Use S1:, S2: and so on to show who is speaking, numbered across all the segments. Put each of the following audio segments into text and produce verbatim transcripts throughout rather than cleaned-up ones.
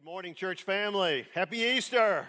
S1: Good morning, church family. Happy Easter.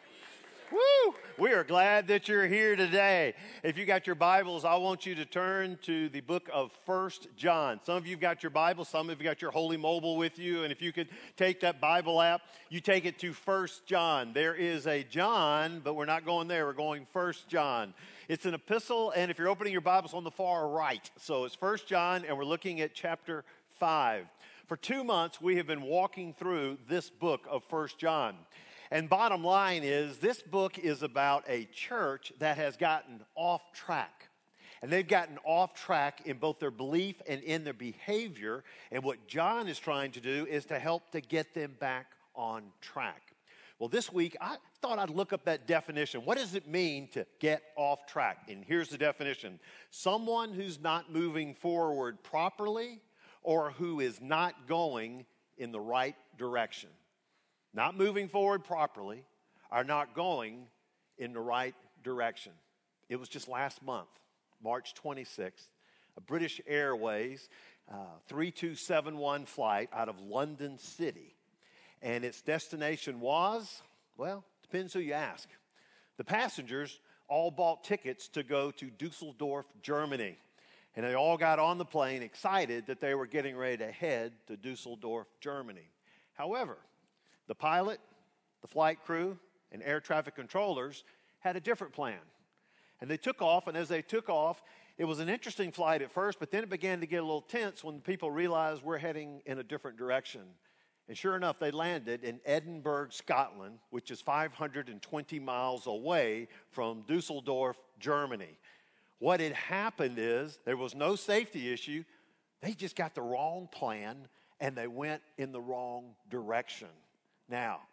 S1: Woo! We are glad that you're here today. If you got your Bibles, I want you to turn to the book of First John. Some of you got your Bible, some of you got your Holy Mobile with you, and if you could take that Bible app, you take it to First John. There is a John, but we're not going there. We're going First John. It's an epistle, and if you're opening your Bibles on the far right, so it's First John, and we're looking at chapter five. For two months, we have been walking through this book of First John. And bottom line is, this book is about a church that has gotten off track. And they've gotten off track in both their belief and in their behavior. And what John is trying to do is to help to get them back on track. Well, this week, I thought I'd look up that definition. What does it mean to get off track? And here's the definition. Someone who's not moving forward properly, or who is not going in the right direction. Not moving forward properly, are not going in the right direction. It was just last month, March twenty-sixth, a British Airways uh, three two seven one flight out of London City. And its destination was, well, depends who you ask. The passengers all bought tickets to go to Dusseldorf, Germany. And they all got on the plane excited that they were getting ready to head to Dusseldorf, Germany. However, the pilot, the flight crew, and air traffic controllers had a different plan. And they took off, and as they took off, it was an interesting flight at first, but then it began to get a little tense when people realized we're heading in a different direction. And sure enough, they landed in Edinburgh, Scotland, which is five hundred twenty miles away from Dusseldorf, Germany. What had happened is there was no safety issue. They just got the wrong plan, and they went in the wrong direction. Now,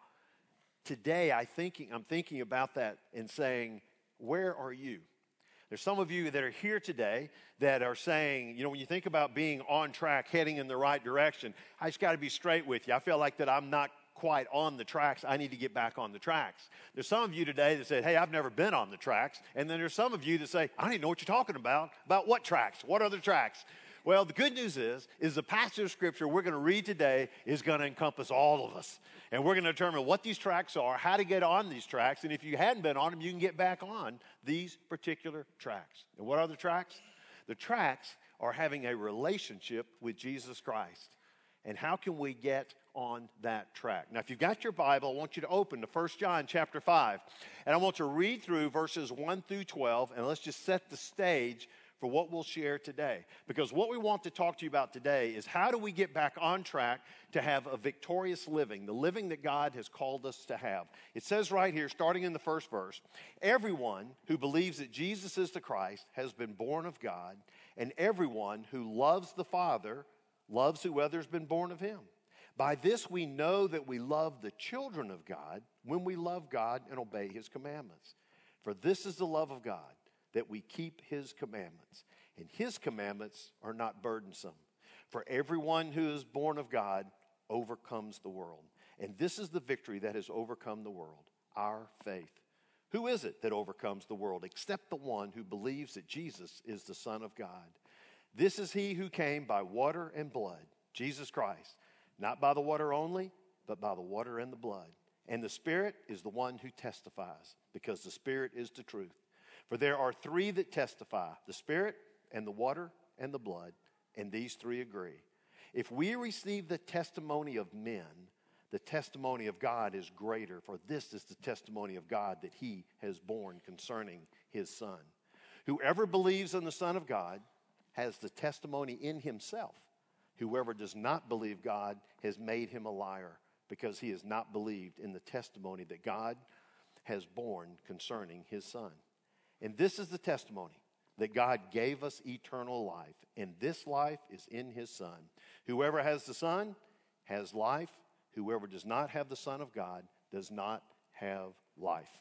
S1: today I thinking, I'm thinking about that and saying, where are you? There's some of you that are here today that are saying, you know, when you think about being on track, heading in the right direction, I just got to be straight with you. I feel like that I'm not quite on the tracks. I need to get back on the tracks. There's some of you today that said, hey, I've never been on the tracks. And then there's some of you that say, I don't even know what you're talking about. About what tracks? What other tracks? Well, the good news is, is the passage of Scripture we're going to read today is going to encompass all of us. And we're going to determine what these tracks are, how to get on these tracks. And if you hadn't been on them, you can get back on these particular tracks. And what are the tracks? The tracks are having a relationship with Jesus Christ. And how can we get on that track? Now, if you've got your Bible, I want you to open to First John chapter five. And I want to read through verses one through twelve, and let's just set the stage for what we'll share today. Because what we want to talk to you about today is how do we get back on track to have a victorious living, the living that God has called us to have. It says right here, starting in the first verse, everyone who believes that Jesus is the Christ has been born of God, and everyone who loves the Father loves whoever's been born of him. By this we know that we love the children of God when we love God and obey his commandments. For this is the love of God, that we keep his commandments. And his commandments are not burdensome. For everyone who is born of God overcomes the world. And this is the victory that has overcome the world, our faith. Who is it that overcomes the world except the one who believes that Jesus is the Son of God? This is he who came by water and blood, Jesus Christ. Not by the water only, but by the water and the blood. And the Spirit is the one who testifies, because the Spirit is the truth. For there are three that testify, the Spirit and the water and the blood, and these three agree. If we receive the testimony of men, the testimony of God is greater, for this is the testimony of God that he has borne concerning his Son. Whoever believes in the Son of God has the testimony in himself. Whoever does not believe God has made him a liar, because he has not believed in the testimony that God has borne concerning his Son. And this is the testimony, that God gave us eternal life, and this life is in his Son. Whoever has the Son has life. Whoever does not have the Son of God does not have life.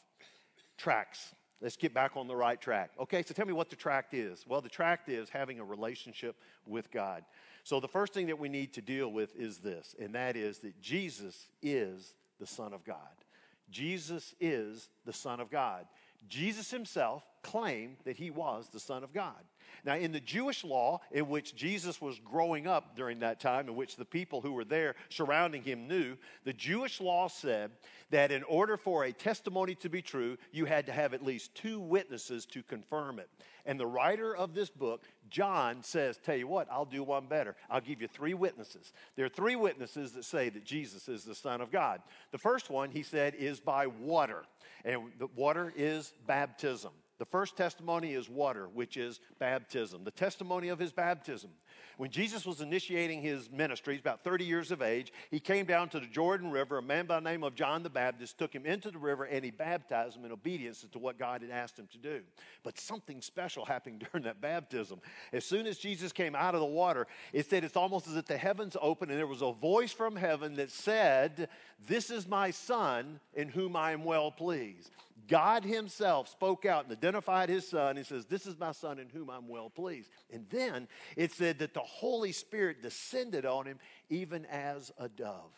S1: Tracks. Let's get back on the right track. Okay, so tell me what the tract is. Well, the tract is having a relationship with God. So the first thing that we need to deal with is this, and that is that Jesus is the Son of God. Jesus is the Son of God. Jesus himself claimed that he was the Son of God. Now, in the Jewish law, in which Jesus was growing up during that time, in which the people who were there surrounding him knew, the Jewish law said that in order for a testimony to be true, you had to have at least two witnesses to confirm it. And the writer of this book, John, says, tell you what, I'll do one better. I'll give you three witnesses. There are three witnesses that say that Jesus is the Son of God. The first one, he said, is by water. And the water is baptism. The first testimony is water, which is baptism. The testimony of his baptism. When Jesus was initiating his ministry, he's about thirty years of age, he came down to the Jordan River. A man by the name of John the Baptist took him into the river, and he baptized him in obedience to what God had asked him to do. But something special happened during that baptism. As soon as Jesus came out of the water, it said it's almost as if the heavens opened, and there was a voice from heaven that said, "This is my Son, in whom I am well pleased." God himself spoke out and identified his son. He says, "This is my son in whom I'm well pleased." And then it said that the Holy Spirit descended on him even as a dove.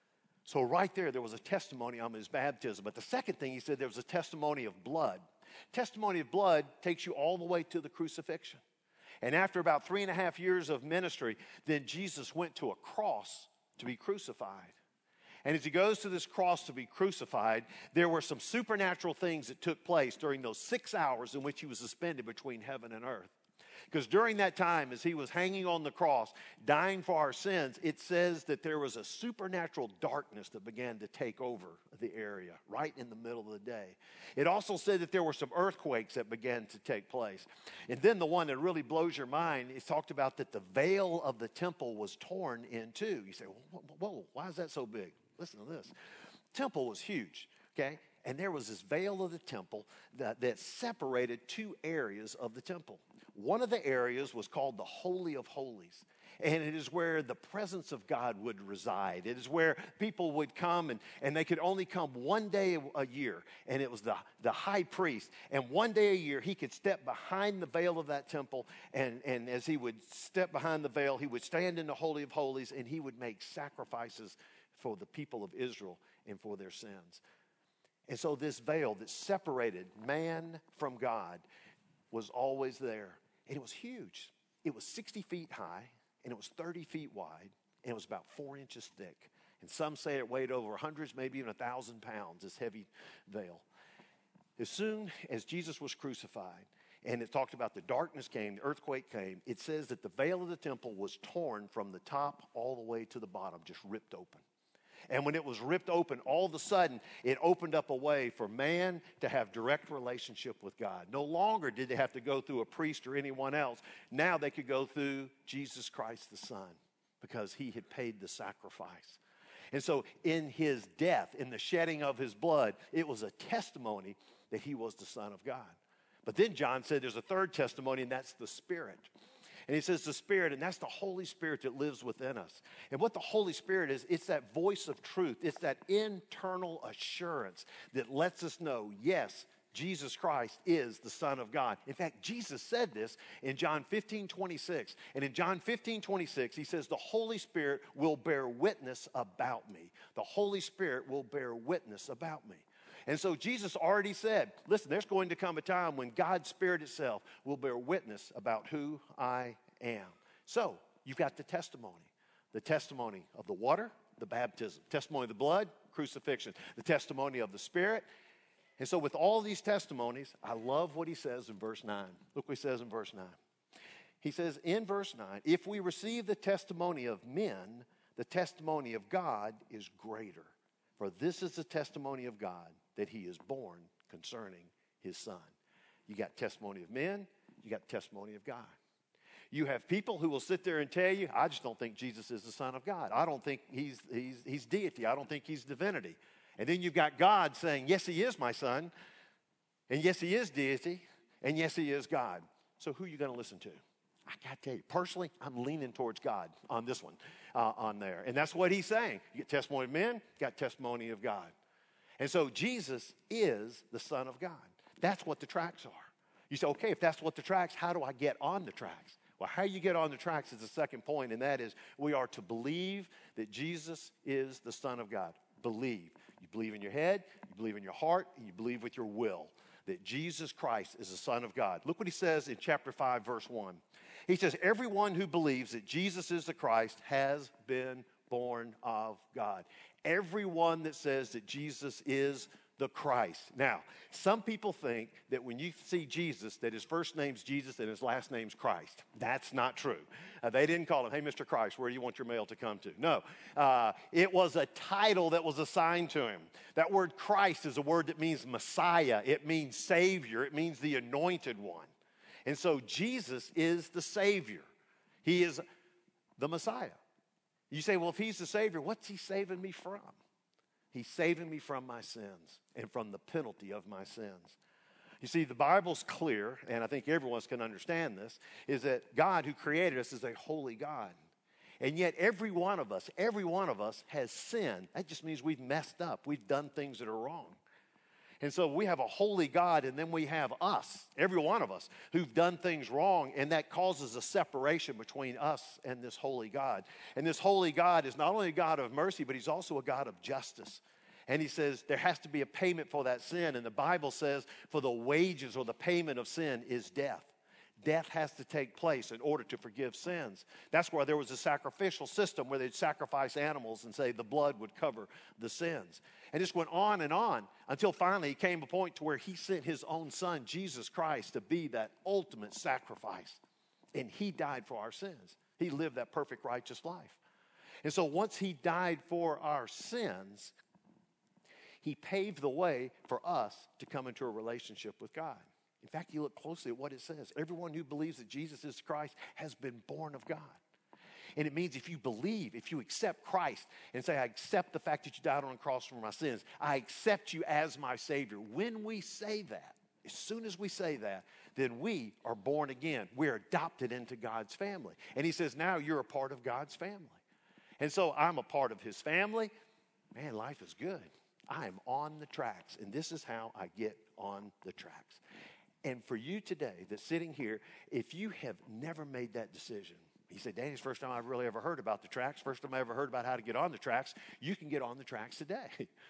S1: So right there, there was a testimony on his baptism. But the second thing he said, there was a testimony of blood. Testimony of blood takes you all the way to the crucifixion. And after about three and a half years of ministry, then Jesus went to a cross to be crucified. And as he goes to this cross to be crucified, there were some supernatural things that took place during those six hours in which he was suspended between heaven and earth. Because during that time, as he was hanging on the cross, dying for our sins, it says that there was a supernatural darkness that began to take over the area right in the middle of the day. It also said that there were some earthquakes that began to take place. And then the one that really blows your mind, it talked about that the veil of the temple was torn in two. You say, whoa, whoa, why is that so big? Listen to this. Temple was huge, okay? And there was this veil of the temple that, that separated two areas of the temple. One of the areas was called the Holy of Holies. And it is where the presence of God would reside. It is where people would come, and, and they could only come one day a year. And it was the, the high priest. And one day a year, he could step behind the veil of that temple. And, and as he would step behind the veil, he would stand in the Holy of Holies, and he would make sacrifices for the people of Israel and for their sins. And so this veil that separated man from God was always there. And it was huge. It was sixty feet high, and it was thirty feet wide, and it was about four inches thick. And some say it weighed over hundreds, maybe even a thousand pounds, this heavy veil. As soon as Jesus was crucified, and it talked about the darkness came, the earthquake came, it says that the veil of the temple was torn from the top all the way to the bottom, just ripped open. And when it was ripped open, all of a sudden, it opened up a way for man to have direct relationship with God. No longer did they have to go through a priest or anyone else. Now they could go through Jesus Christ the Son, because he had paid the sacrifice. And so in his death, in the shedding of his blood, it was a testimony that he was the Son of God. But then John said there's a third testimony, and that's the Spirit. And he says the Spirit, and that's the Holy Spirit that lives within us. And what the Holy Spirit is, it's that voice of truth. It's that internal assurance that lets us know, yes, Jesus Christ is the Son of God. In fact, Jesus said this in John fifteen twenty-six. And in John fifteen twenty-six, he says, the Holy Spirit will bear witness about me. The Holy Spirit will bear witness about me. And so Jesus already said, listen, there's going to come a time when God's Spirit itself will bear witness about who I am. So you've got the testimony. The testimony of the water, the baptism. Testimony of the blood, crucifixion. The testimony of the Spirit. And so with all these testimonies, I love what he says in verse nine. Look what he says in verse nine. He says in verse nine, if we receive the testimony of men, the testimony of God is greater. For this is the testimony of God, that he is born concerning his Son. You got testimony of men, you got testimony of God. You have people who will sit there and tell you, I just don't think Jesus is the Son of God. I don't think he's, he's, he's deity. I don't think he's divinity. And then you've got God saying, yes, he is my Son, and yes, he is deity, and yes, he is God. So who are you going to listen to? I got to tell you, personally, I'm leaning towards God on this one, uh, on there. And that's what he's saying. You get testimony of men, you got testimony of God. And so Jesus is the Son of God. That's what the tracks are. You say, okay, if that's what the tracks, how do I get on the tracks? Well, how you get on the tracks is the second point, and that is we are to believe that Jesus is the Son of God. Believe. You believe in your head, you believe in your heart, and you believe with your will. that Jesus Christ is the Son of God. Look what he says in chapter five, verse one. He says, everyone who believes that Jesus is the Christ has been born of God. Everyone that says that Jesus is the Christ. Now, some people think that when you see Jesus, that his first name's Jesus and his last name's Christ. That's not true. Uh, they didn't call him, hey, Mister Christ, where do you want your mail to come to? No. Uh, it was a title that was assigned to him. That word Christ is a word that means Messiah. It means Savior. It means the anointed one. And so Jesus is the Savior. He is the Messiah. You say, well, if he's the Savior, what's he saving me from? He's saving me from my sins and from the penalty of my sins. You see, the Bible's clear, and I think everyone can understand this, is that God who created us is a holy God. And yet every one of us, every one of us has sinned. That just means we've messed up. We've done things that are wrong. And so we have a holy God, and then we have us, every one of us, who've done things wrong, and that causes a separation between us and this holy God. And this holy God is not only a God of mercy, but he's also a God of justice. And he says there has to be a payment for that sin, and the Bible says for the wages or the payment of sin is death. Death has to take place in order to forgive sins. That's why there was a sacrificial system where they'd sacrifice animals and say the blood would cover the sins. And this went on and on until finally he came to a point to where he sent his own son, Jesus Christ, to be that ultimate sacrifice. And he died for our sins. He lived that perfect righteous life. And so once he died for our sins, he paved the way for us to come into a relationship with God. In fact, you look closely at what it says. Everyone who believes that Jesus is Christ has been born of God. And it means if you believe, if you accept Christ and say, I accept the fact that you died on the cross for my sins, I accept you as my Savior. When we say that, as soon as we say that, then we are born again. We're adopted into God's family. And he says, now you're a part of God's family. And so I'm a part of his family. Man, life is good. I am on the tracks, and this is how I get on the tracks. And for you today that's sitting here, if you have never made that decision, he said, Danny, it's the first time I've really ever heard about the tracks, first time I ever heard about how to get on the tracks. You can get on the tracks today.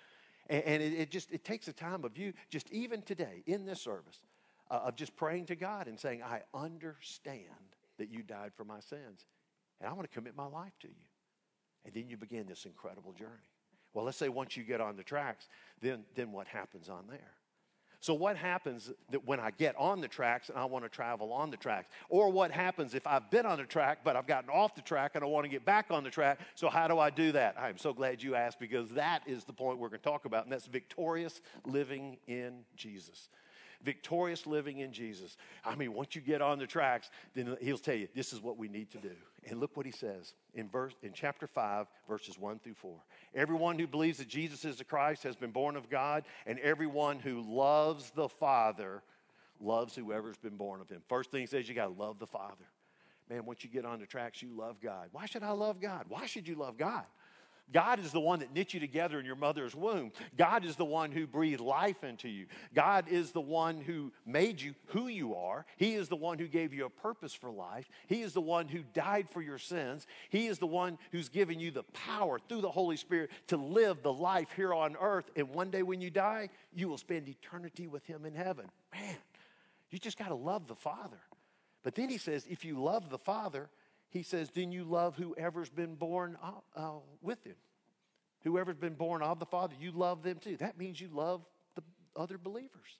S1: and and it, it just, it takes a time of you, just even today in this service, uh, of just praying to God and saying, I understand that you died for my sins, and I want to commit my life to you. And then you begin this incredible journey. Well, let's say once you get on the tracks, then, then what happens on there? So what happens that when I get on the tracks and I want to travel on the tracks? Or what happens if I've been on the track, but I've gotten off the track and I want to get back on the track? So how do I do that? I'm so glad you asked, because that is the point we're going to talk about, and that's victorious living in Jesus. Victorious living in Jesus. I mean, once you get on the tracks, then he'll tell you, this is what we need to do. And look what he says in verse in chapter five, verses one through four. Everyone who believes that Jesus is the Christ has been born of God, and everyone who loves the Father loves whoever's been born of him. First thing he says, you got to love the Father. Man, once you get on the tracks, you love God. Why should I love God? Why should you love God? God is the one that knit you together in your mother's womb. God is the one who breathed life into you. God is the one who made you who you are. He is the one who gave you a purpose for life. He is the one who died for your sins. He is the one who's given you the power through the Holy Spirit to live the life here on earth. And one day when you die, you will spend eternity with him in heaven. Man, you just got to love the Father. But then he says, if you love the Father, he says, then you love whoever's been born uh, with him. Whoever's been born of the Father, you love them too. That means you love the other believers.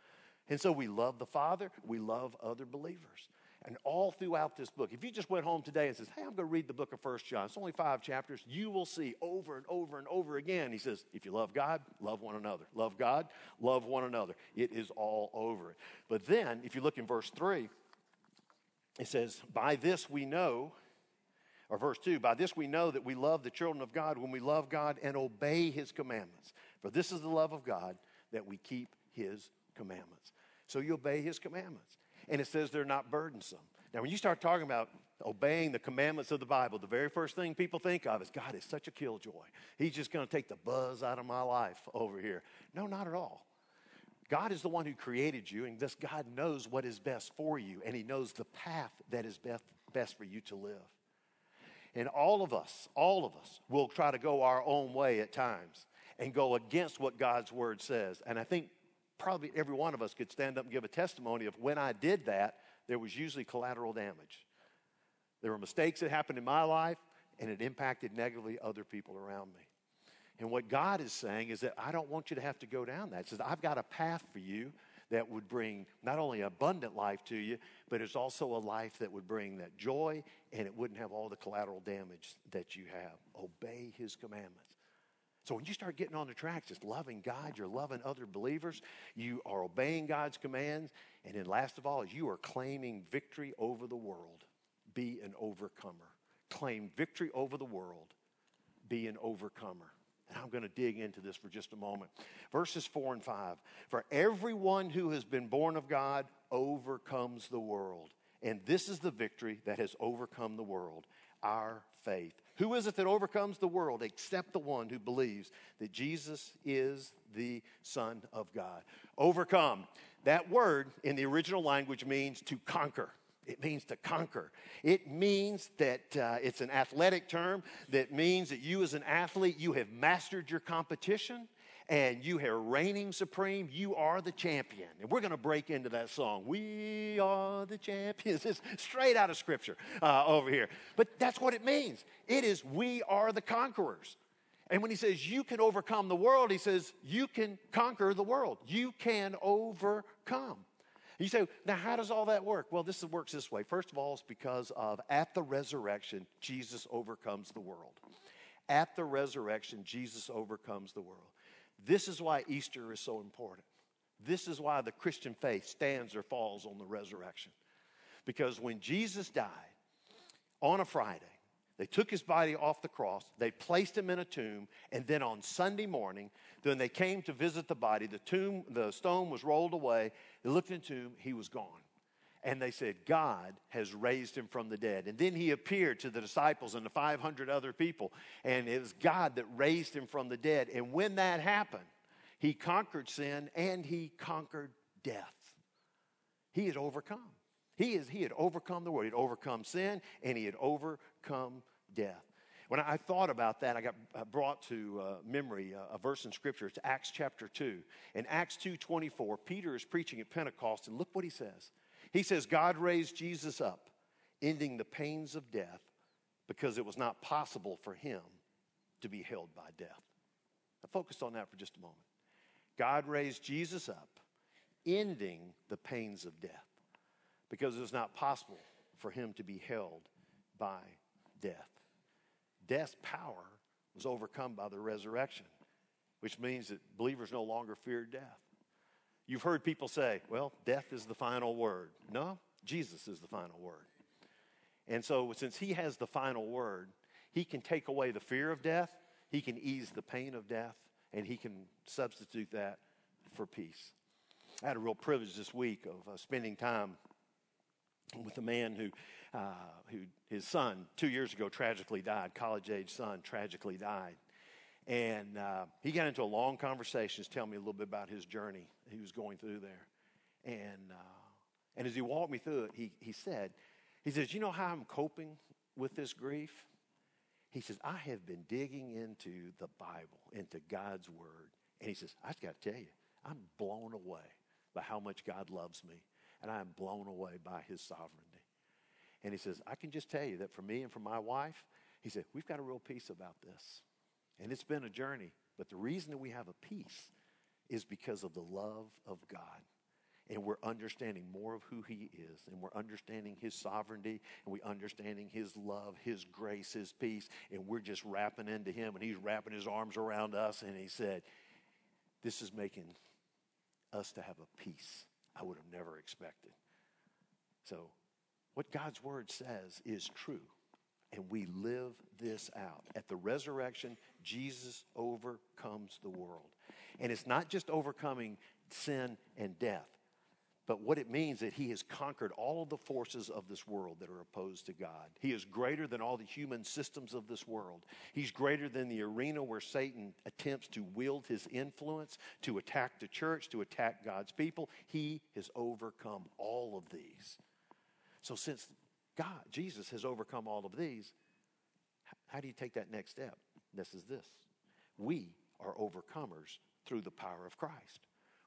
S1: And so we love the Father, we love other believers. And all throughout this book, if you just went home today and says, hey, I'm going to read the book of First John. It's only five chapters. You will see over and over and over again. He says, if you love God, love one another. Love God, love one another. It is all over it. But then, if you look in verse three, it says, by this we know, or verse two, by this we know that we love the children of God when we love God and obey his commandments. For this is the love of God, that we keep his commandments. So you obey his commandments. And it says they're not burdensome. Now, when you start talking about obeying the commandments of the Bible, the very first thing people think of is, God is such a killjoy. He's just going to take the buzz out of my life over here. No, not at all. God is the one who created you, and thus God knows what is best for you, and he knows the path that is best, best for you to live. And all of us, all of us will try to go our own way at times and go against what God's word says. And I think probably every one of us could stand up and give a testimony of when I did that, there was usually collateral damage. There were mistakes that happened in my life, and it impacted negatively other people around me. And what God is saying is that I don't want you to have to go down that. He says, I've got a path for you that would bring not only abundant life to you, but it's also a life that would bring that joy, and it wouldn't have all the collateral damage that you have. Obey his commandments. So when you start getting on the track, just loving God, you're loving other believers, you are obeying God's commands, and then last of all, you are claiming victory over the world. Be an overcomer. Claim victory over the world. Be an overcomer. And I'm going to dig into this for just a moment. Verses four and five. For everyone who has been born of God overcomes the world. And this is the victory that has overcome the world, our faith. Who is it that overcomes the world except the one who believes that Jesus is the Son of God? Overcome. That word in the original language means to conquer. It means to conquer. It means that uh, it's an athletic term that means that you as an athlete, you have mastered your competition and you are reigning supreme. You are the champion. And we're going to break into that song. We are the champions. It's straight out of Scripture uh, over here. But that's what it means. It is we are the conquerors. And when he says you can overcome the world, he says you can conquer the world. You can overcome. You say, now how does all that work? Well, this works this way. First of all, it's because of at the resurrection, Jesus overcomes the world. At the resurrection, Jesus overcomes the world. This is why Easter is so important. This is why the Christian faith stands or falls on the resurrection. Because when Jesus died on a Friday, they took his body off the cross, they placed him in a tomb, and then on Sunday morning, when they came to visit the body, the tomb, the stone was rolled away. They looked in the tomb, he was gone. And they said, God has raised him from the dead. And then he appeared to the disciples and the five hundred other people, and it was God that raised him from the dead. And when that happened, he conquered sin and he conquered death. He had overcome. He, is, he had overcome the world. He had overcome sin, and he had overcome death. When I thought about that, I got brought to uh, memory uh, a verse in Scripture. It's Acts chapter two. In Acts two twenty-four, Peter is preaching at Pentecost, and look what he says. He says, God raised Jesus up, ending the pains of death, because it was not possible for him to be held by death. I focused on that for just a moment. God raised Jesus up, ending the pains of death, because it was not possible for him to be held by death. Death's power was overcome by the resurrection, which means that believers no longer fear death. You've heard people say, well, death is the final word. No, Jesus is the final word. And so since he has the final word, he can take away the fear of death, he can ease the pain of death, and he can substitute that for peace. I had a real privilege this week of uh, spending time with a man who, uh, who his son two years ago tragically died, college-age son tragically died. And uh, he got into a long conversation, telling me a little bit about his journey he was going through there. And uh, and as he walked me through it, he, he said, he says, you know how I'm coping with this grief? He says, I have been digging into the Bible, into God's Word. And he says, I just got to tell you, I'm blown away by how much God loves me. And I am blown away by his sovereignty. And he says, I can just tell you that for me and for my wife, he said, we've got a real peace about this. And it's been a journey. But the reason that we have a peace is because of the love of God. And we're understanding more of who he is. And we're understanding his sovereignty. And we're understanding his love, his grace, his peace. And we're just wrapping into him. And he's wrapping his arms around us. And he said, this is making us to have a peace I would have never expected. So what God's word says is true. And we live this out. At the resurrection, Jesus overcomes the world. And it's not just overcoming sin and death. But what it means that he has conquered all of the forces of this world that are opposed to God. He is greater than all the human systems of this world. He's greater than the arena where Satan attempts to wield his influence, to attack the church, to attack God's people. He has overcome all of these. So since God, Jesus has overcome all of these, how do you take that next step? This is this. We are overcomers through the power of Christ.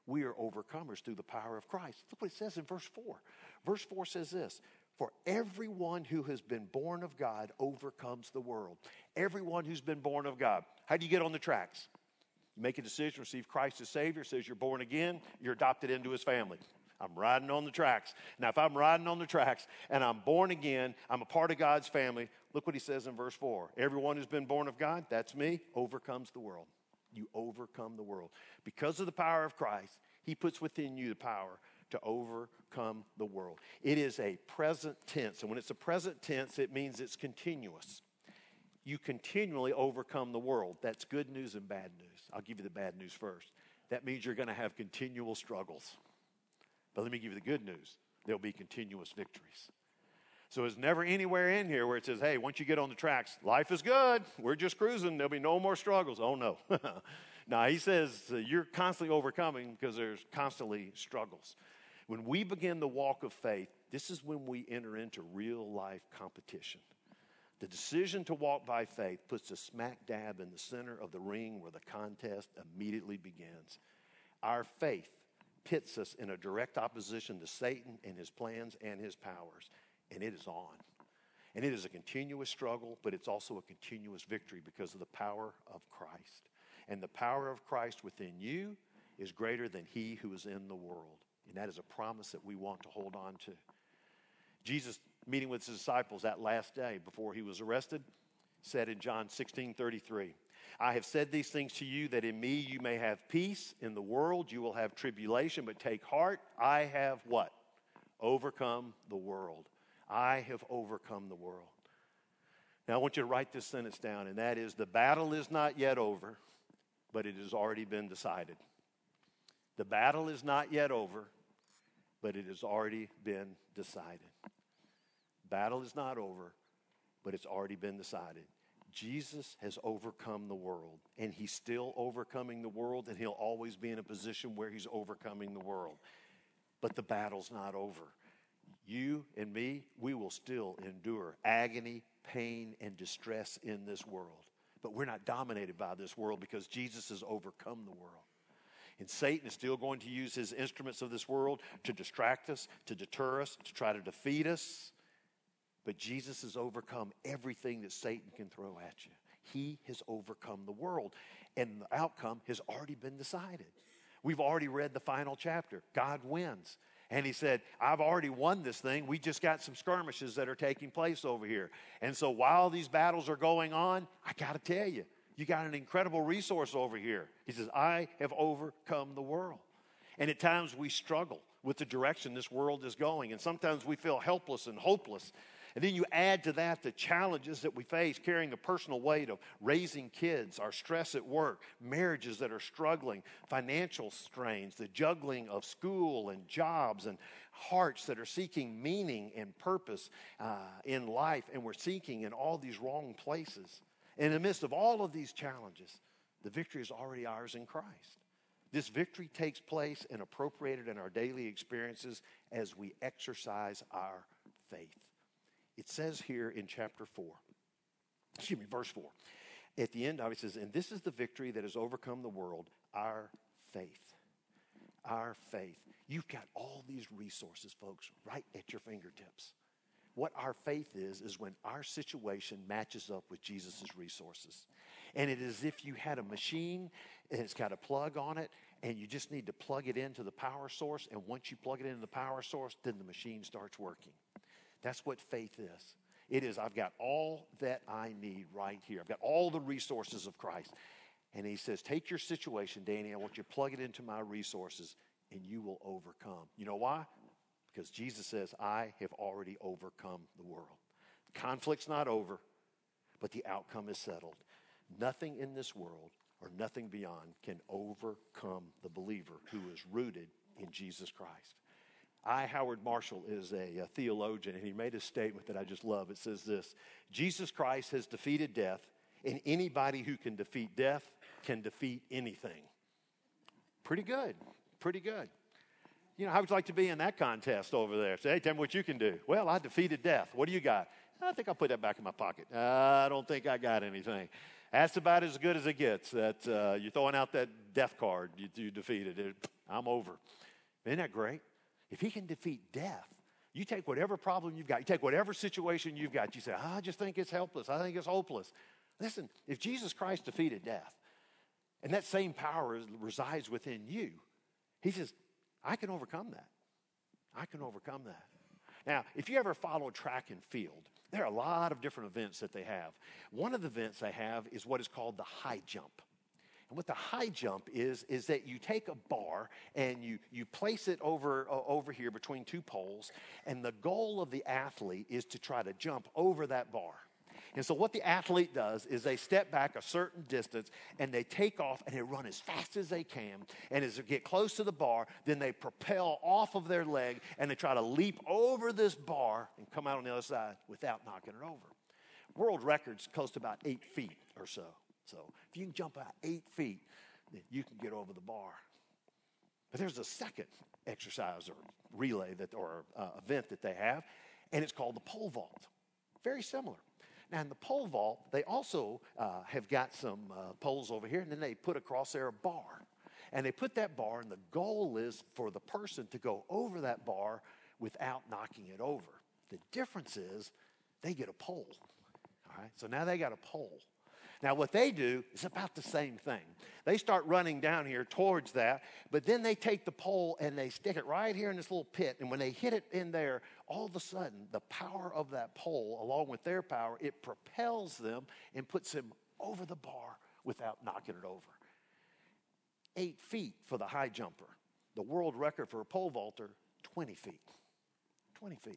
S1: We are overcomers through the power of Christ. Look what it says in verse four. Verse four says this, for everyone who has been born of God overcomes the world. Everyone who's been born of God. How do you get on the tracks? You make a decision, receive Christ as Savior, says you're born again, you're adopted into his family. I'm riding on the tracks. Now, if I'm riding on the tracks and I'm born again, I'm a part of God's family, look what he says in verse four. Everyone who's been born of God, that's me, overcomes the world. You overcome the world. Because of the power of Christ, he puts within you the power to overcome the world. It is a present tense. And when it's a present tense, it means it's continuous. You continually overcome the world. That's good news and bad news. I'll give you the bad news first. That means you're going to have continual struggles. But let me give you the good news. There'll be continuous victories. So there's never anywhere in here where it says, hey, once you get on the tracks, life is good. We're just cruising. There'll be no more struggles. Oh, no. No, he says uh, you're constantly overcoming because there's constantly struggles. When we begin the walk of faith, this is when we enter into real life competition. The decision to walk by faith puts us smack dab in the center of the ring where the contest immediately begins. Our faith pits us in a direct opposition to Satan and his plans and his powers. And it is on. And it is a continuous struggle, but it's also a continuous victory because of the power of Christ. And the power of Christ within you is greater than he who is in the world. And that is a promise that we want to hold on to. Jesus, meeting with his disciples that last day before he was arrested, said in John sixteen thirty-three, I have said these things to you that in me you may have peace. In the world you will have tribulation, but take heart. I have what? Overcome the world. I have overcome the world. Now I want you to write this sentence down, and that is, the battle is not yet over, but it has already been decided. The battle is not yet over, but it has already been decided. Battle is not over, but it's already been decided. Jesus has overcome the world, and he's still overcoming the world, and he'll always be in a position where he's overcoming the world. But the battle's not over. You and me, we will still endure agony, pain, and distress in this world. But we're not dominated by this world because Jesus has overcome the world. And Satan is still going to use his instruments of this world to distract us, to deter us, to try to defeat us. But Jesus has overcome everything that Satan can throw at you. He has overcome the world. And the outcome has already been decided. We've already read the final chapter. God wins. And he said, I've already won this thing. We just got some skirmishes that are taking place over here. And so while these battles are going on, I got to tell you, you got an incredible resource over here. He says, I have overcome the world. And at times we struggle with the direction this world is going. And sometimes we feel helpless and hopeless. And then you add to that the challenges that we face, carrying the personal weight of raising kids, our stress at work, marriages that are struggling, financial strains, the juggling of school and jobs, and hearts that are seeking meaning and purpose uh, in life, and we're seeking in all these wrong places. In the midst of all of these challenges, the victory is already ours in Christ. This victory takes place and appropriated in our daily experiences as we exercise our faith. It says here in chapter four, excuse me, verse four. At the end of it, it says, and this is the victory that has overcome the world, our faith. Our faith. You've got all these resources, folks, right at your fingertips. What our faith is, is when our situation matches up with Jesus' resources. And it is as if you had a machine and it's got a plug on it, and you just need to plug it into the power source. And once you plug it into the power source, then the machine starts working. That's what faith is. It is, I've got all that I need right here. I've got all the resources of Christ. And he says, take your situation, Danny, I want you to plug it into my resources, and you will overcome. You know why? Because Jesus says, I have already overcome the world. The conflict's not over, but the outcome is settled. Nothing in this world or nothing beyond can overcome the believer who is rooted in Jesus Christ. I. Howard Marshall is a, a theologian, and he made a statement that I just love. It says this, Jesus Christ has defeated death, and anybody who can defeat death can defeat anything. Pretty good, pretty good. You know, how would you like to be in that contest over there? Say, hey, tell me what you can do. Well, I defeated death. What do you got? I think I'll put that back in my pocket. Uh, I don't think I got anything. That's about as good as it gets. That uh, you're throwing out that death card you, you defeated. It, I'm over. Isn't that great? If he can defeat death, you take whatever problem you've got, you take whatever situation you've got, you say, I just think it's helpless, I think it's hopeless. Listen, if Jesus Christ defeated death, and that same power is, resides within you, he says, I can overcome that. I can overcome that. Now, if you ever follow track and field, there are a lot of different events that they have. One of the events they have is what is called the high jump. And what the high jump is, is that you take a bar and you, you place it over, uh, over here between two poles, and the goal of the athlete is to try to jump over that bar. And so what the athlete does is they step back a certain distance and they take off and they run as fast as they can. And as they get close to the bar, then they propel off of their leg and they try to leap over this bar and come out on the other side without knocking it over. World record's close to about eight feet or so. So if you can jump out eight feet, then you can get over the bar. But there's a second exercise or relay that or uh, event that they have, and it's called the pole vault. Very similar. Now, in the pole vault, they also uh, have got some uh, poles over here, and then they put across there a bar. And they put that bar, and the goal is for the person to go over that bar without knocking it over. The difference is they get a pole. All right, so now they got a pole. Now, what they do is about the same thing. They start running down here towards that, but then they take the pole and they stick it right here in this little pit. And when they hit it in there, all of a sudden, the power of that pole, along with their power, it propels them and puts them over the bar without knocking it over. Eight feet for the high jumper. The world record for a pole vaulter, twenty feet. twenty feet.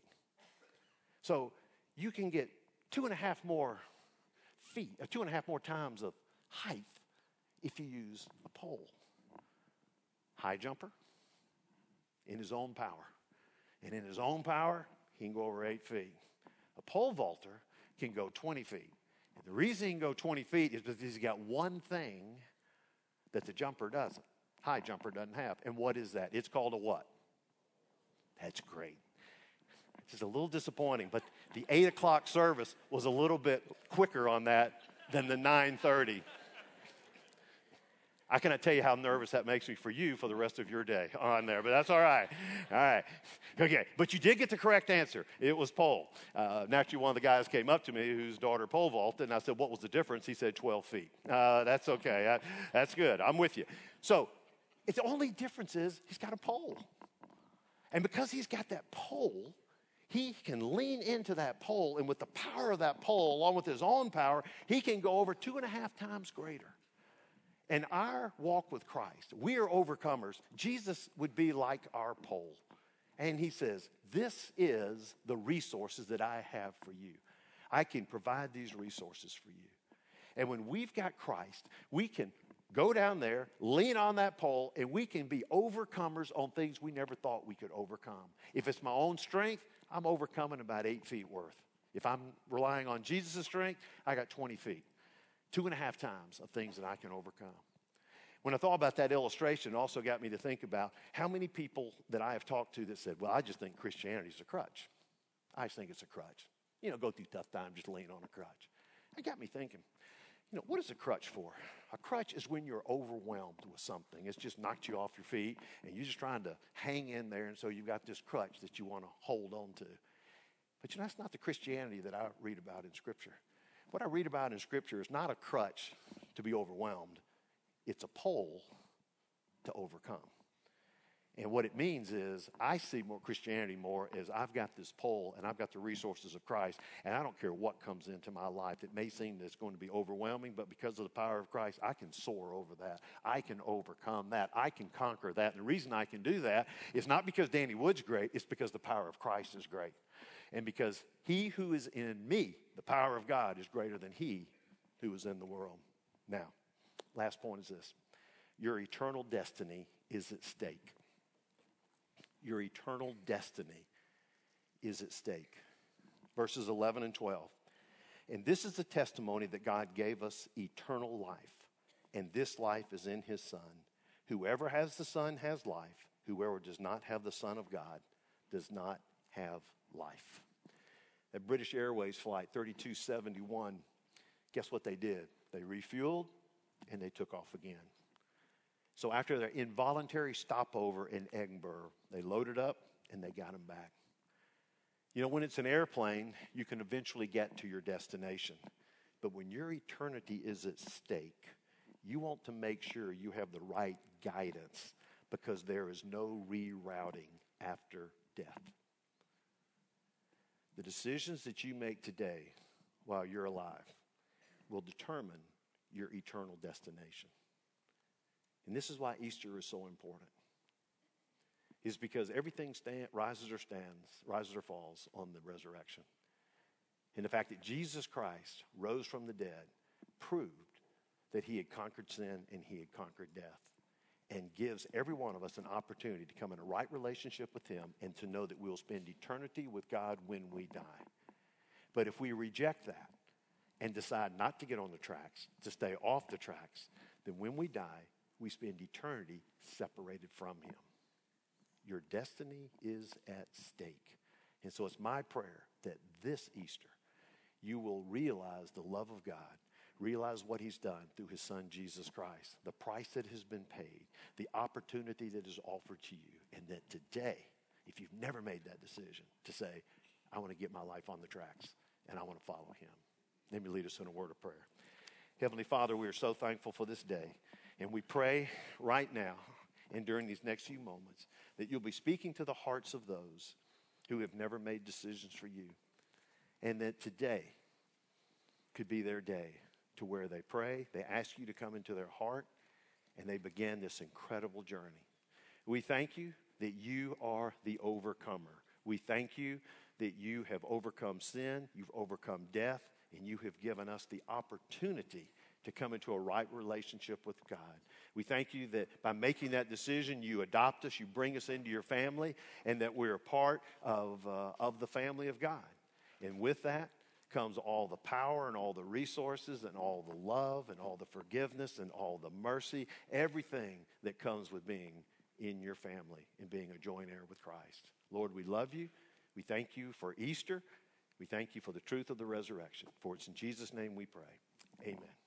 S1: So you can get two and a half more feet, or two and a half more times of height if you use a pole. High jumper in his own power. And in his own power, he can go over eight feet. A pole vaulter can go twenty feet. And the reason he can go twenty feet is because he's got one thing that the jumper doesn't. High jumper doesn't have. And what is that? It's called a what? That's great. It's just a little disappointing, but the eight o'clock service was a little bit quicker on that than the nine thirty. I cannot tell you how nervous that makes me for you for the rest of your day on there, but that's all right. All right. Okay, but you did get the correct answer. It was pole. Uh, actually, one of the guys came up to me whose daughter pole vaulted, and I said, what was the difference? He said twelve feet. Uh, that's okay. I, that's good. I'm with you. So it's the only difference is he's got a pole. And because he's got that pole, he can lean into that pole, and with the power of that pole, along with his own power, he can go over two and a half times greater. In our walk with Christ, we are overcomers. Jesus would be like our pole. And he says, this is the resources that I have for you. I can provide these resources for you. And when we've got Christ, we can go down there, lean on that pole, and we can be overcomers on things we never thought we could overcome. If it's my own strength, I'm overcoming about eight feet worth. If I'm relying on Jesus' strength, I got twenty feet. Two and a half times of things that I can overcome. When I thought about that illustration, it also got me to think about how many people that I have talked to that said, well, I just think Christianity is a crutch. I just think it's a crutch. You know, go through tough times, just lean on a crutch. It got me thinking, you know, what is a crutch for? A crutch is when you're overwhelmed with something. It's just knocked you off your feet, and you're just trying to hang in there, and so you've got this crutch that you want to hold on to. But you know, that's not the Christianity that I read about in Scripture. What I read about in Scripture is not a crutch to be overwhelmed. It's a pole to overcome. And what it means is I see more Christianity more as I've got this pole and I've got the resources of Christ, and I don't care what comes into my life. It may seem that it's going to be overwhelming, but because of the power of Christ, I can soar over that. I can overcome that. I can conquer that. And the reason I can do that is not because Danny Wood's great, it's because the power of Christ is great. And because he who is in me, the power of God, is greater than he who is in the world. Now, last point is this. Your eternal destiny is at stake. Your eternal destiny is at stake. Verses eleven and twelve. And this is the testimony that God gave us eternal life. And this life is in his Son. Whoever has the Son has life. Whoever does not have the Son of God does not have life. That British Airways flight thirty-two seventy-one, guess what they did? They refueled and they took off again. So after their involuntary stopover in Edinburgh, they loaded up and they got him back. You know, when it's an airplane, you can eventually get to your destination. But when your eternity is at stake, you want to make sure you have the right guidance, because there is no rerouting after death. The decisions that you make today while you're alive will determine your eternal destination. And this is why Easter is so important. Is because everything stand, rises or stands, rises or falls on the resurrection. And the fact that Jesus Christ rose from the dead proved that he had conquered sin and he had conquered death, and gives every one of us an opportunity to come in a right relationship with him and to know that we'll spend eternity with God when we die. But if we reject that and decide not to get on the tracks, to stay off the tracks, then when we die, we spend eternity separated from him. Your destiny is at stake. And so it's my prayer that this Easter, you will realize the love of God, realize what he's done through his son, Jesus Christ, the price that has been paid, the opportunity that is offered to you, and that today, if you've never made that decision, to say, I want to get my life on the tracks and I want to follow him. Let me lead us in a word of prayer. Heavenly Father, we are so thankful for this day, and we pray right now and during these next few moments that you'll be speaking to the hearts of those who have never made decisions for you, and that today could be their day to where they pray, they ask you to come into their heart, and they begin this incredible journey. We thank you that you are the overcomer. We thank you that you have overcome sin, you've overcome death, and you have given us the opportunity to come into a right relationship with God. We thank you that by making that decision, you adopt us, you bring us into your family, and that we're a part of, uh, of the family of God. And with that comes all the power and all the resources and all the love and all the forgiveness and all the mercy, everything that comes with being in your family and being a joint heir with Christ. Lord, we love you. We thank you for Easter. We thank you for the truth of the resurrection. For it's in Jesus' name we pray. Amen.